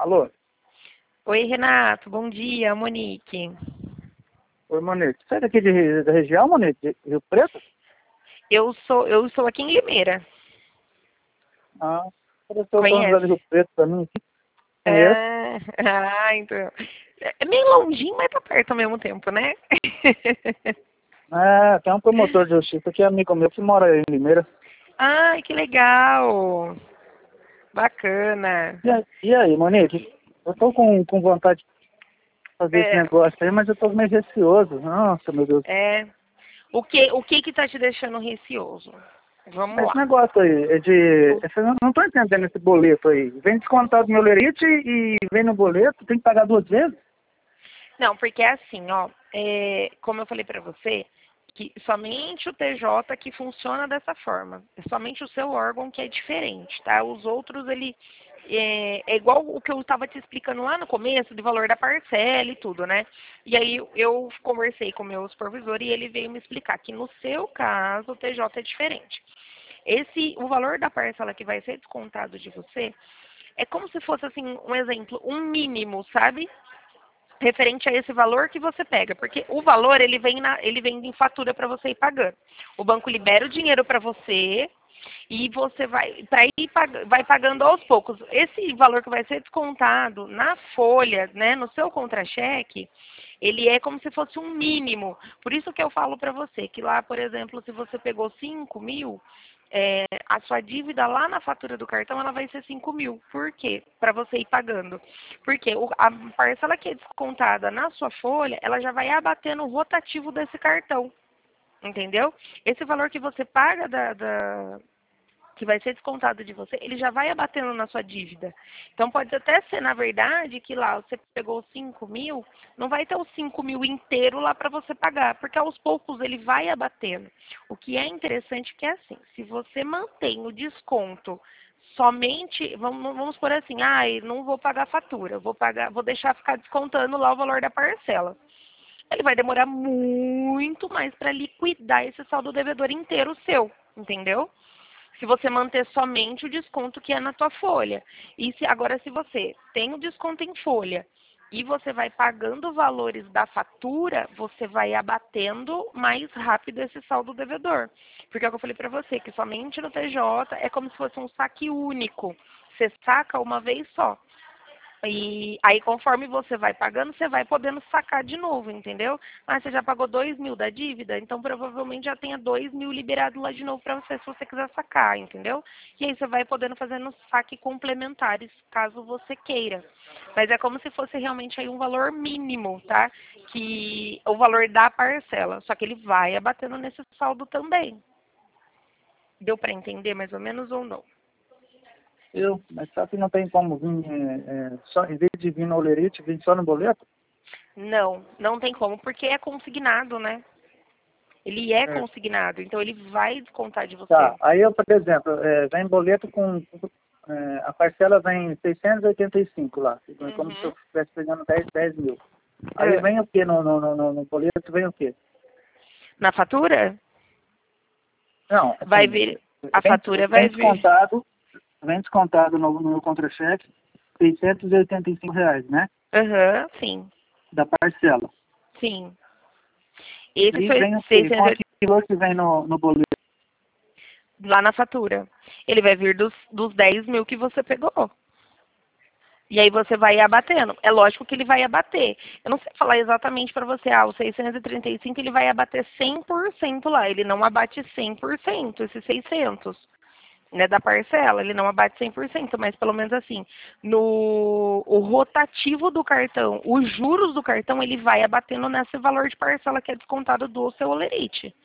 Alô? Oi, Renato, bom dia, Monique. Oi, Monique. Você é daqui da região, Monique? De Rio Preto? Eu sou aqui em Limeira. Ah, apareceu São José Conhece? de Rio Preto pra mim aqui. Conheço. Ah, então. É meio longinho, mas tá perto ao mesmo tempo, né? É, tem um promotor de justiça que é amigo meu que mora aí em Limeira. Ai, que legal. Bacana. E aí, Monique? Eu tô com vontade de fazer esse É, negócio aí, mas eu tô meio receoso. Nossa, meu Deus. é. O que tá te deixando receoso? Vamos Esse lá. negócio aí é de... Eu não tô entendendo esse boleto aí. Vem descontado do meu lerite e vem no boleto, tem que pagar 2 vezes? Não, porque é assim, ó, como eu falei pra você, que somente o TJ que funciona dessa forma. É somente o seu órgão que é diferente, tá? Os outros, ele é igual o que eu estava te explicando lá no começo, do valor da parcela e tudo, né? E aí eu conversei com o meu supervisor e ele veio me explicar que no seu caso o TJ é diferente. O valor da parcela que vai ser descontado de você é como se fosse assim, um exemplo, um mínimo, sabe? Referente a esse valor que você pega, porque o valor ele vem em fatura para você ir pagando. O banco libera o dinheiro para você e você vai pagando aos poucos. Esse valor que vai ser descontado na folha, né, no seu contra-cheque, ele é como se fosse um mínimo. Por isso que eu falo para você que lá, por exemplo, se você pegou 5.000, a sua dívida lá na fatura do cartão ela vai ser 5.000. Por quê? Para você ir pagando. Porque a parcela que é descontada na sua folha, ela já vai abater no rotativo desse cartão. Entendeu? Esse valor que você paga que vai ser descontado de você, ele já vai abatendo na sua dívida. Então pode até ser, na verdade, que lá você pegou 5.000, não vai ter os 5.000 inteiro lá para você pagar, porque aos poucos ele vai abatendo. O que é interessante que é assim, se você mantém o desconto somente, vamos por assim, não vou pagar a fatura, vou deixar ficar descontando lá o valor da parcela. Ele vai demorar muito mais para liquidar esse saldo devedor inteiro seu, entendeu? Se você manter somente o desconto que é na tua folha. Agora, se você tem o desconto em folha e você vai pagando valores da fatura, você vai abatendo mais rápido esse saldo devedor. Porque é o que eu falei para você, que somente no TJ é como se fosse um saque único. Você saca uma vez só. E aí, conforme você vai pagando, você vai podendo sacar de novo, entendeu? Você já pagou 2.000 da dívida, então provavelmente já tenha 2.000 liberado lá de novo para você, se você quiser sacar, entendeu? E aí você vai podendo fazer no saque complementares, caso você queira. Mas é como se fosse realmente aí um valor mínimo, tá? Que o valor da parcela, só que ele vai abatendo nesse saldo também. Deu para entender mais ou menos ou não? Mas só que não tem como vir, só, em vez de vir no lerite, vir só no boleto? Não, não tem como, porque é consignado, né? Ele é É. consignado, então ele vai descontar de você. Tá, aí eu, por exemplo, vem boleto a parcela vem 685 lá, como se eu Uhum. estivesse pegando 10 mil. Aí É. vem o quê no boleto, vem o quê? Na fatura? Não, Vai assim, vir, a vem, fatura vem vai vir. descontado, vem descontado no contra-cheque R$ 685, né? Aham, sim, Da parcela. sim. Esse Aí foi vem o quê? Com 600 aquilo que vem no boleto. lá na fatura. Ele vai vir dos 10.000 que você pegou. E aí você vai abatendo. É lógico que ele vai abater. Eu não sei falar exatamente para você, o 635 ele vai abater 100% lá. Ele não abate 100%, esses 600. Né, da parcela, ele não abate 100%, mas pelo menos assim, no o rotativo do cartão, os juros do cartão, ele vai abatendo nesse valor de parcela que é descontado do seu olerite.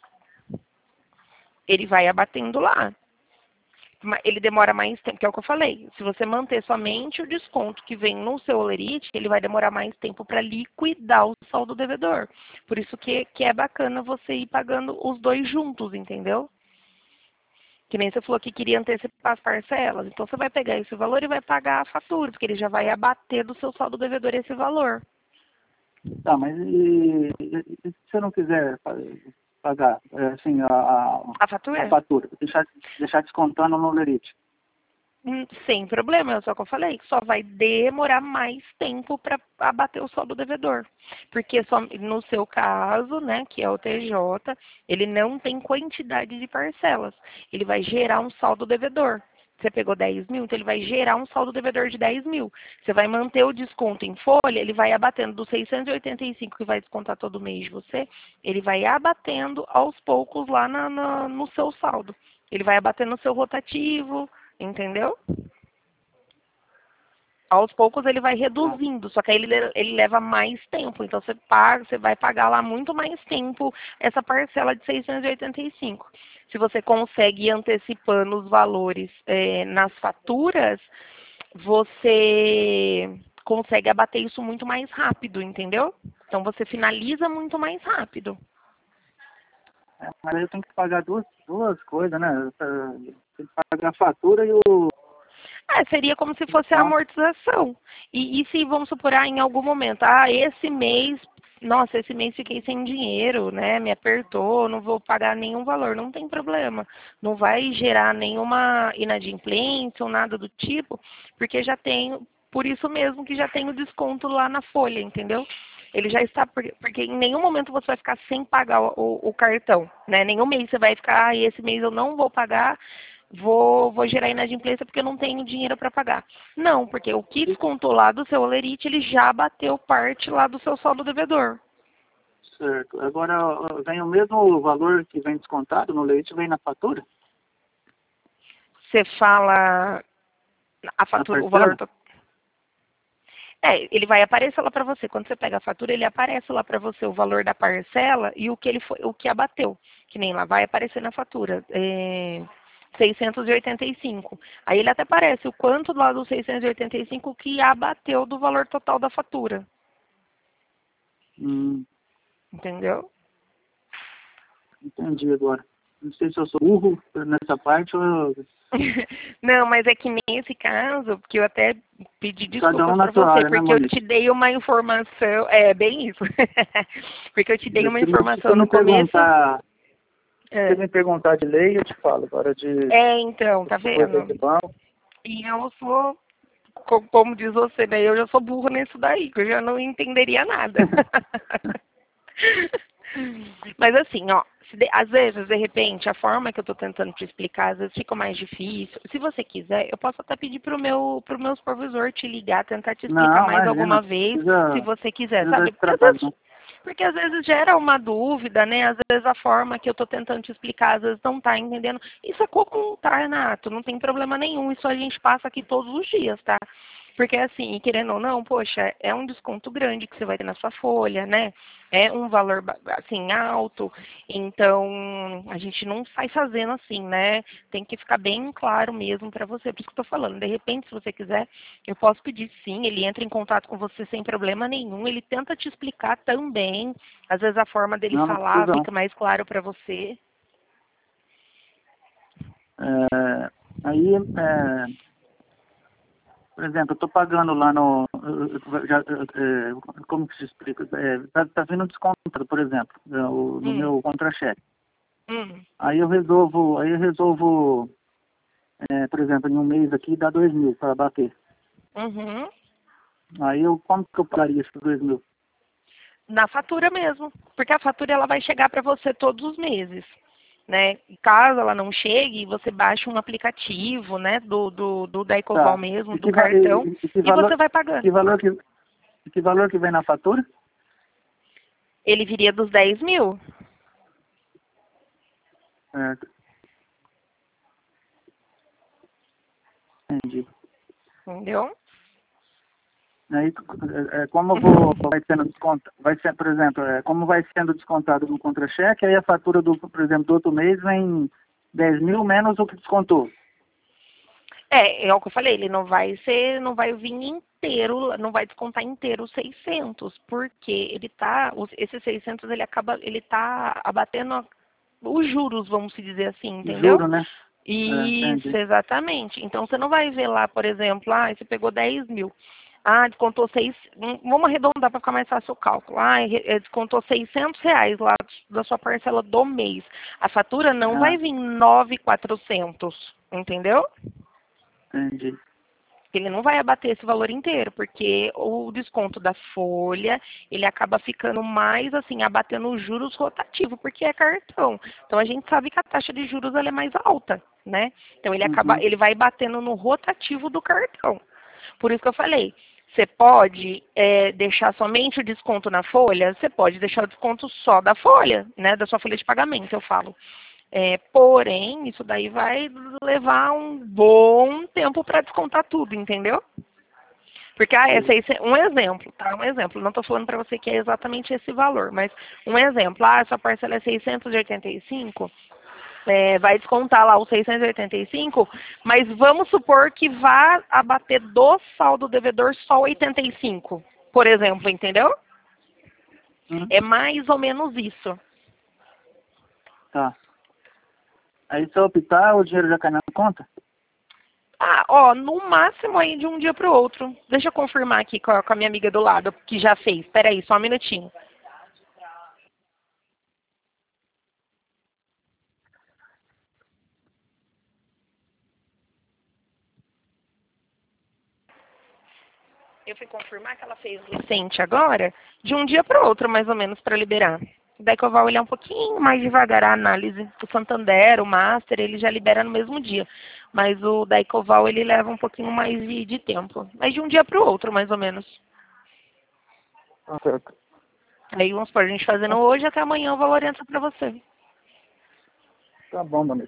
Ele vai abatendo lá. Ele demora mais tempo, que é o que eu falei. Se você manter somente o desconto que vem no seu olerite, ele vai demorar mais tempo para liquidar o saldo devedor. Por isso que é bacana você ir pagando os dois juntos, entendeu? Que nem você falou que queria antecipar as parcelas. Então você vai pegar esse valor e vai pagar a fatura, porque ele já vai abater do seu saldo devedor esse valor. Tá, mas e se eu não quiser pagar, assim, a A fatura? fatura, deixar descontando no lerite? Sem problema, é só que eu falei, que só vai demorar mais tempo para abater o saldo devedor. Porque só, no seu caso, né, que é o TJ, ele não tem quantidade de parcelas. Ele vai gerar um saldo devedor. Você pegou 10 mil, então ele vai gerar um saldo devedor de 10 mil. Você vai manter o desconto em folha, ele vai abatendo dos 685 que vai descontar todo mês de você, ele vai abatendo aos poucos lá no seu saldo. Ele vai abatendo no seu rotativo, entendeu? Aos poucos ele vai reduzindo, só que aí ele leva mais tempo. Então você vai pagar lá muito mais tempo essa parcela de 685. Se você consegue ir antecipando os valores nas faturas, você consegue abater isso muito mais rápido, entendeu? Então você finaliza muito mais rápido. Mas eu tenho que pagar duas coisas, né? Tem que pagar a fatura e o... Seria como se fosse a amortização. E se, vamos supor, em algum momento, esse mês fiquei sem dinheiro, né? Me apertou, não vou pagar nenhum valor, não tem problema. Não vai gerar nenhuma inadimplência ou nada do tipo, porque já tenho, por isso mesmo que já tem o desconto lá na folha, entendeu? Ele já está, porque em nenhum momento você vai ficar sem pagar o cartão, né? Nenhum mês você vai ficar, esse mês eu não vou pagar, vou gerar inadimplência porque eu não tenho dinheiro para pagar. Não, porque o que descontou lá do seu Olerite, ele já bateu parte lá do seu saldo devedor. Certo. Agora, vem o mesmo valor que vem descontado no leite, vem na fatura? Você fala a fatura, o valor total. Ele vai aparecer lá para você. Quando você pega a fatura, ele aparece lá para você o valor da parcela e o que abateu. Que nem lá vai aparecer na fatura. 685. Aí ele até aparece o quanto lá do 685 que abateu do valor total da fatura. Entendeu? Entendi agora. Não sei se eu sou burro nessa parte ou... Não, mas é que nesse caso, porque eu até pedi desculpas para você, área, porque eu te dei uma informação, bem isso, porque eu te dei uma informação no começo. Se me perguntar de lei, eu te falo agora de... então, tá vendo? E eu sou, como diz você, né, eu já sou burro nisso daí, que eu já não entenderia nada. Mas assim, às vezes, de repente, a forma que eu estou tentando te explicar, às vezes fica mais difícil. Se você quiser, eu posso até pedir pro meu supervisor te ligar, tentar te explicar mais alguma vez, se você quiser, sabe? Porque às vezes gera uma dúvida, né? Às vezes a forma que eu estou tentando te explicar, às vezes não está entendendo. Isso é comum, tá, Renato? Não tem problema nenhum. Isso a gente passa aqui todos os dias, tá? Porque assim, querendo ou não, poxa, é um desconto grande que você vai ter na sua folha, né? É um valor, assim, alto. Então, a gente não sai fazendo assim, né? Tem que ficar bem claro mesmo para você. Por isso que eu tô falando. De repente, se você quiser, eu posso pedir sim. Ele entra em contato com você sem problema nenhum. Ele tenta te explicar também. Às vezes a forma dele falar fica mais claro para você. Por exemplo, eu estou pagando lá no... como que se explica? Tá vindo descontado, por exemplo, no meu contra-cheque. Aí eu resolvo, por exemplo, em um mês aqui dá 2 mil para bater. Aí como que eu pagaria esses 2 mil? Na fatura mesmo, porque a fatura ela vai chegar para você todos os meses. Né? Caso ela não chegue, você baixa um aplicativo, né, do da Ecoval mesmo, do cartão, e você vai pagando. Que valor que vem na fatura? Ele viria dos 10 mil. Certo. Entendi. Entendeu? Aí, como vai sendo descontado, por exemplo, como vai sendo descontado no contra-cheque, aí a fatura, por exemplo, do outro mês vem 10 mil menos o que descontou. É o que eu falei, ele não vai vir inteiro, não vai descontar inteiro os 600, porque esses 600 ele tá abatendo os juros, vamos dizer assim, entendeu? Juro, né? Isso, exatamente. Então você não vai ver lá, por exemplo, você pegou 10 mil. Descontou vamos arredondar para ficar mais fácil o cálculo. Descontou R$600 lá da sua parcela do mês. A fatura não vai vir 9.400, entendeu? Entendi. Ele não vai abater esse valor inteiro, porque o desconto da folha, ele acaba ficando mais assim, abatendo os juros rotativos, porque é cartão. Então a gente sabe que a taxa de juros ela é mais alta, né? Então Uhum. ele vai batendo no rotativo do cartão. Por isso que eu falei, você pode deixar somente o desconto na folha, você pode deixar o desconto só da folha, né? Da sua folha de pagamento, eu falo. Porém, isso daí vai levar um bom tempo para descontar tudo, entendeu? Porque um exemplo, tá? Um exemplo. Não estou falando para você que é exatamente esse valor, mas um exemplo. Sua parcela é 685, vai descontar lá os 685, mas vamos supor que vá abater do saldo devedor só 85, por exemplo, entendeu? Hum. É mais ou menos isso. Tá. Aí se eu optar, o dinheiro já cai na conta? No máximo aí de um dia para o outro. Deixa eu confirmar aqui com a minha amiga do lado, que já fez. Espera aí, só um minutinho. Eu fui confirmar que ela fez recente agora, de um dia para o outro, mais ou menos, para liberar. Daí que eu vou olhar um pouquinho mais devagar a análise. O Santander, o Master, ele já libera no mesmo dia. Mas o Daicoval, ele leva um pouquinho mais de tempo. Mas de um dia para o outro, mais ou menos. Tá certo. Aí, vamos supor, a gente fazendo hoje, até amanhã o valor entra para você. Tá bom, Danilo.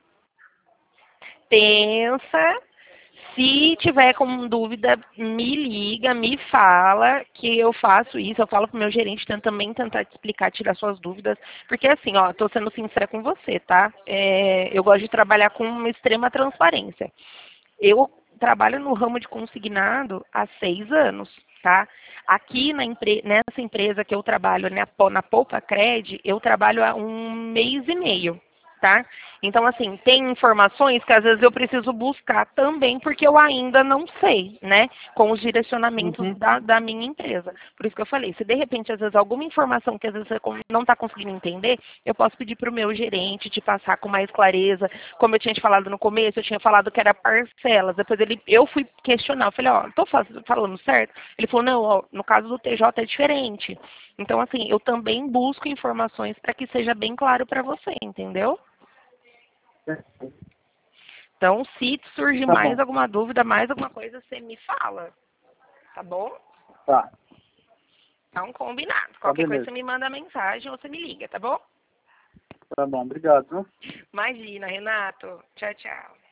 Pensa. Se tiver com dúvida, me liga, me fala que eu faço isso. Eu falo pro meu gerente também tentar te explicar, tirar suas dúvidas. Porque assim, tô sendo sincera com você, tá? Eu gosto de trabalhar com uma extrema transparência. Eu trabalho no ramo de consignado há 6 anos, tá? Aqui nessa empresa que eu trabalho, na Poupa Cred, eu trabalho há 1 mês e meio, tá? Então, assim, tem informações que às vezes eu preciso buscar também, porque eu ainda não sei, né? Com os direcionamentos Uhum. da minha empresa. Por isso que eu falei, se de repente, às vezes, alguma informação que às vezes você não está conseguindo entender, eu posso pedir para o meu gerente te passar com mais clareza. Como eu tinha te falado no começo, eu tinha falado que era parcelas. Depois eu fui questionar, eu falei, estou falando certo? Ele falou, não, no caso do TJ é diferente. Então, assim, eu também busco informações para que seja bem claro para você, entendeu? Então, se surgir Tá mais bom. alguma dúvida, mais alguma coisa, você me fala, tá bom? Tá. Então, combinado. Tá, Qualquer coisa, beleza. você me manda mensagem ou você me liga, tá bom? Tá bom, obrigado, viu? Imagina, Renato. Tchau, tchau.